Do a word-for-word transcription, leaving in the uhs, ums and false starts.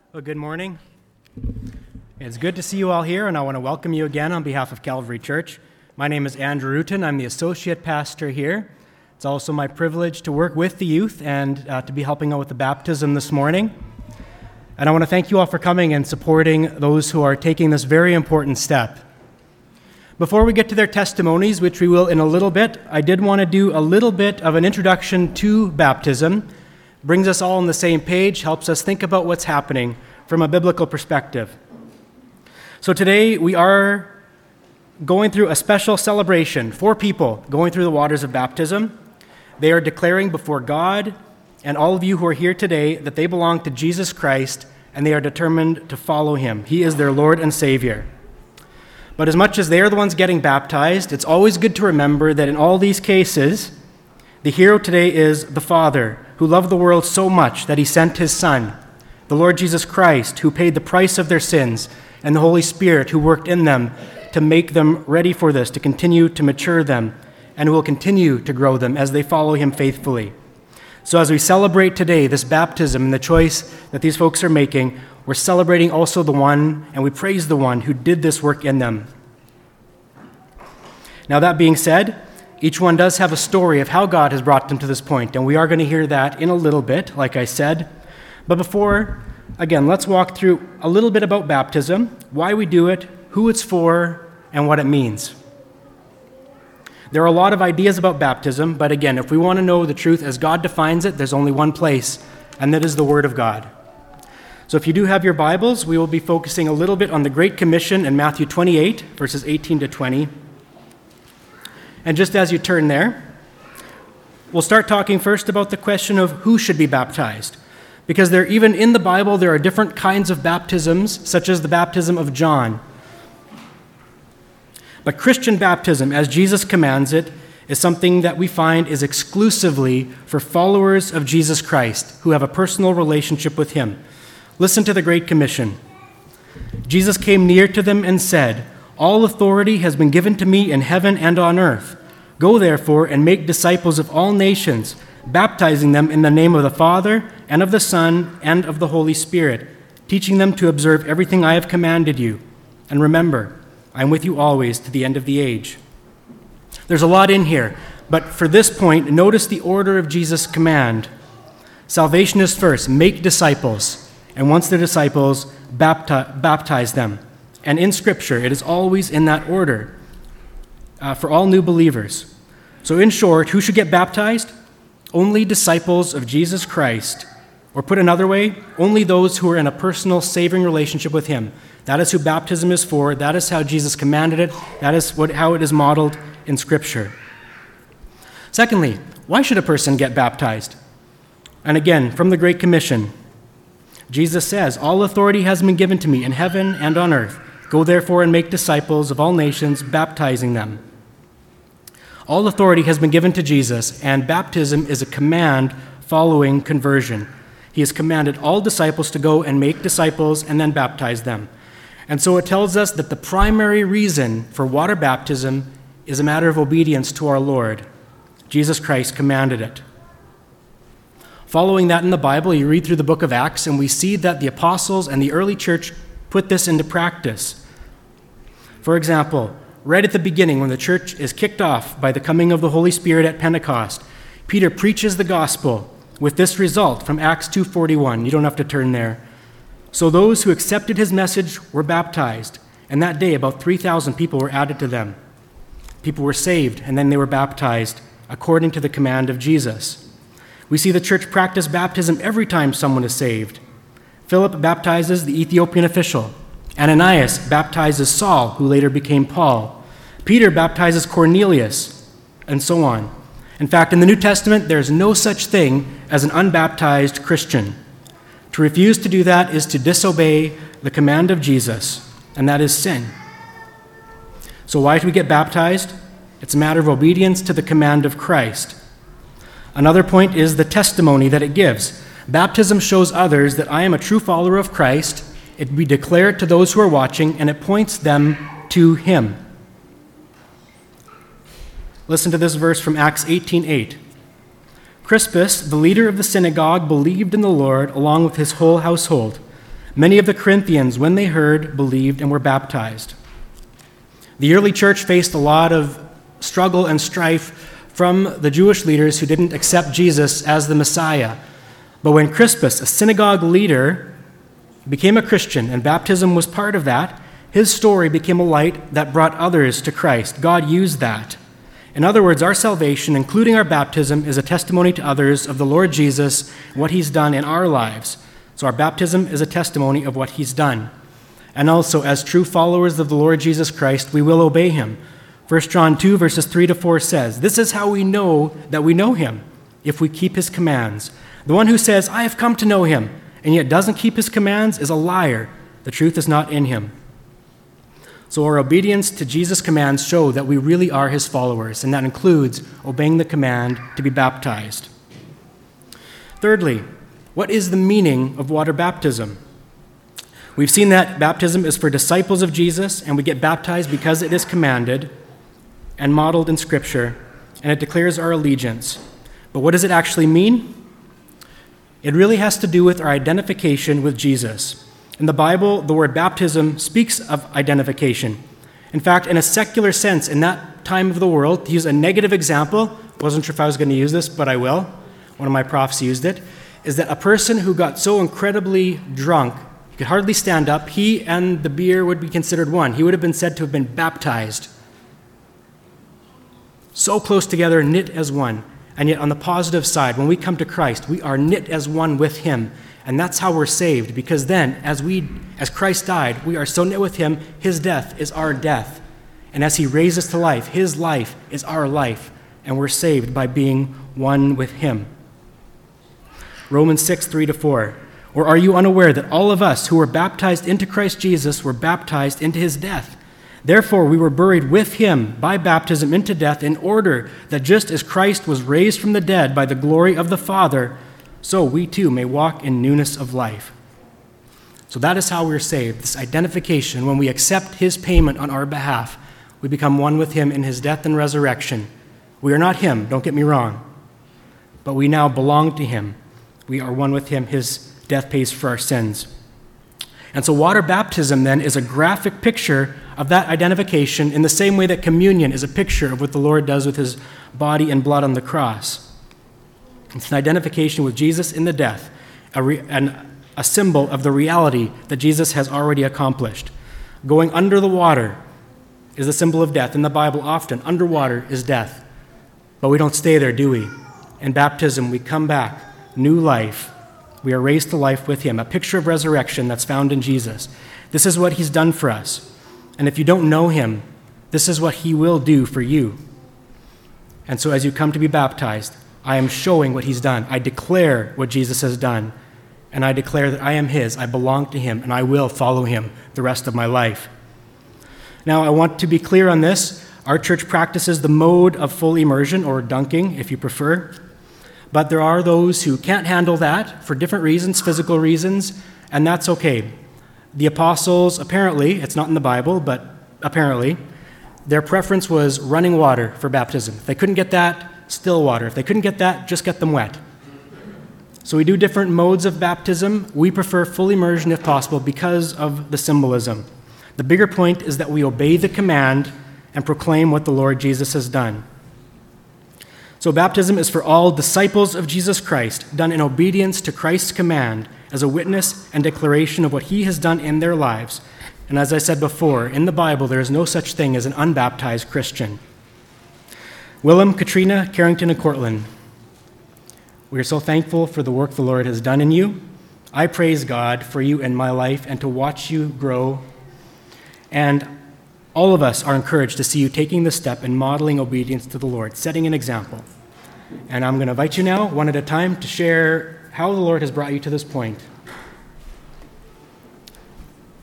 Well, good morning. It's good to see you all here, and I want to welcome you again on behalf of Calvary Church. My name is Andrew Rutan. I'm the associate pastor here. It's also my privilege to work with the youth and uh, to be helping out with the baptism this morning. And I want to thank you all for coming and supporting those who are taking this very important step. Before we get to their testimonies, which we will in a little bit, I did want to do a little bit of an introduction to baptism. Brings us all on the same page, helps us think about what's happening from a biblical perspective. So today we are going through a special celebration for people going through the waters of baptism. They are declaring before God and all of you who are here today that they belong to Jesus Christ and they are determined to follow him. He is their Lord and Savior. But as much as they are the ones getting baptized, it's always good to remember that in all these cases, the hero today is the Father, who loved the world so much that he sent his Son, the Lord Jesus Christ, who paid the price of their sins, and the Holy Spirit, who worked in them to make them ready for this, to continue to mature them, and who will continue to grow them as they follow him faithfully. So as we celebrate today this baptism and the choice that these folks are making, we're celebrating also the one, and we praise the one who did this work in them. Now that being said, each one does have a story of how God has brought them to this point, and we are going to hear that in a little bit, like I said. But before, again, let's walk through a little bit about baptism, why we do it, who it's for, and what it means. There are a lot of ideas about baptism, but again, if we want to know the truth as God defines it, there's only one place, and that is the Word of God. So if you do have your Bibles, we will be focusing a little bit on the Great Commission in Matthew twenty-eight, verses eighteen to twenty. And just as you turn there, we'll start talking first about the question of who should be baptized. Because there, even in the Bible, there are different kinds of baptisms, such as the baptism of John. But Christian baptism, as Jesus commands it, is something that we find is exclusively for followers of Jesus Christ, who have a personal relationship with him. Listen to the Great Commission. Jesus came near to them and said, "All authority has been given to me in heaven and on earth. Go therefore and make disciples of all nations, baptizing them in the name of the Father and of the Son and of the Holy Spirit, teaching them to observe everything I have commanded you. And remember, I am with you always to the end of the age." There's a lot in here, but for this point, notice the order of Jesus' command. Salvation is first, make disciples, and once they're disciples, bapti- baptize them. And in Scripture, it is always in that order uh, for all new believers. So in short, who should get baptized? Only disciples of Jesus Christ. Or put another way, only those who are in a personal saving relationship with him. That is who baptism is for. That is how Jesus commanded it. That is what, how it is modeled in Scripture. Secondly, why should a person get baptized? And again, from the Great Commission, Jesus says, "All authority has been given to me in heaven and on earth. Go therefore and make disciples of all nations, baptizing them." All authority has been given to Jesus, and baptism is a command following conversion. He has commanded all disciples to go and make disciples and then baptize them. And so it tells us that the primary reason for water baptism is a matter of obedience to our Lord. Jesus Christ commanded it. Following that in the Bible, you read through the book of Acts, and we see that the apostles and the early church put this into practice. For example, right at the beginning, when the church is kicked off by the coming of the Holy Spirit at Pentecost, Peter preaches the gospel with this result from Acts two forty-one. You don't have to turn there. "So those who accepted his message were baptized, and that day about three thousand people were added to them." People were saved, and then they were baptized according to the command of Jesus. We see the church practice baptism every time someone is saved. Philip baptizes the Ethiopian official. Ananias baptizes Saul, who later became Paul. Peter baptizes Cornelius, and so on. In fact, in the New Testament, there is no such thing as an unbaptized Christian. To refuse to do that is to disobey the command of Jesus, and that is sin. So why do we get baptized? It's a matter of obedience to the command of Christ. Another point is the testimony that it gives. Baptism shows others that I am a true follower of Christ. It will be declared to those who are watching, and it points them to him. Listen to this verse from Acts eighteen eight. Crispus, the leader of the synagogue, believed in the Lord along with his whole household. Many of the Corinthians, when they heard, believed and were baptized. The early church faced a lot of struggle and strife from the Jewish leaders who didn't accept Jesus as the Messiah. But when Crispus, a synagogue leader, became a Christian and baptism was part of that, his story became a light that brought others to Christ. God used that. In other words, our salvation, including our baptism, is a testimony to others of the Lord Jesus and what he's done in our lives. So our baptism is a testimony of what he's done. And also, as true followers of the Lord Jesus Christ, we will obey him. First John two, verses three to four says, "This is how we know that we know him, if we keep his commands. The one who says, 'I have come to know him,' and yet doesn't keep his commands is a liar. The truth is not in him." So our obedience to Jesus' commands show that we really are his followers, and that includes obeying the command to be baptized. Thirdly, what is the meaning of water baptism? We've seen that baptism is for disciples of Jesus, and we get baptized because it is commanded and modeled in Scripture, and it declares our allegiance. But what does it actually mean? It really has to do with our identification with Jesus. In the Bible, the word baptism speaks of identification. In fact, in a secular sense, in that time of the world, to use a negative example, wasn't sure if I was going to use this, but I will. One of my profs used it, is that a person who got so incredibly drunk, he could hardly stand up, he and the beer would be considered one. He would have been said to have been baptized. So close together, knit as one. And yet on the positive side, when we come to Christ, we are knit as one with him. And that's how we're saved, because then, as we, as Christ died, we are so knit with him, his death is our death. And as he raised us to life, his life is our life. And we're saved by being one with him. Romans six, three to four. "Or are you unaware that all of us who were baptized into Christ Jesus were baptized into his death? Therefore, we were buried with him by baptism into death, in order that just as Christ was raised from the dead by the glory of the Father, so we too may walk in newness of life." So that is how we're saved, this identification. When we accept his payment on our behalf, we become one with him in his death and resurrection. We are not him, don't get me wrong, but we now belong to him. We are one with him. His death pays for our sins. And so water baptism then is a graphic picture of that identification, in the same way that communion is a picture of what the Lord does with his body and blood on the cross. It's an identification with Jesus in the death, a, re- an, a symbol of the reality that Jesus has already accomplished. Going under the water is a symbol of death. In the Bible, often, underwater is death. But we don't stay there, do we? In baptism, we come back, new life. We are raised to life with him, a picture of resurrection that's found in Jesus. This is what he's done for us. And if you don't know him, this is what he will do for you. And so as you come to be baptized, I am showing what he's done. I declare what Jesus has done. And I declare that I am his, I belong to him, and I will follow him the rest of my life. Now, I want to be clear on this. Our church practices the mode of full immersion, or dunking, if you prefer. But there are those who can't handle that for different reasons, physical reasons, and that's okay. The apostles, apparently, it's not in the Bible, but apparently, their preference was running water for baptism. If they couldn't get that, still water. If they couldn't get that, just get them wet. So we do different modes of baptism. We prefer full immersion if possible because of the symbolism. The bigger point is that we obey the command and proclaim what the Lord Jesus has done. So baptism is for all disciples of Jesus Christ, done in obedience to Christ's command as a witness and declaration of what he has done in their lives. And as I said before, in the Bible, there is no such thing as an unbaptized Christian. Willem, Katrina, Carrington, and Cortland, we are so thankful for the work the Lord has done in you. I praise God for you in my life and to watch you grow. And all of us are encouraged to see you taking the step and modeling obedience to the Lord, setting an example. And I'm going to invite you now, one at a time, to share how the Lord has brought you to this point.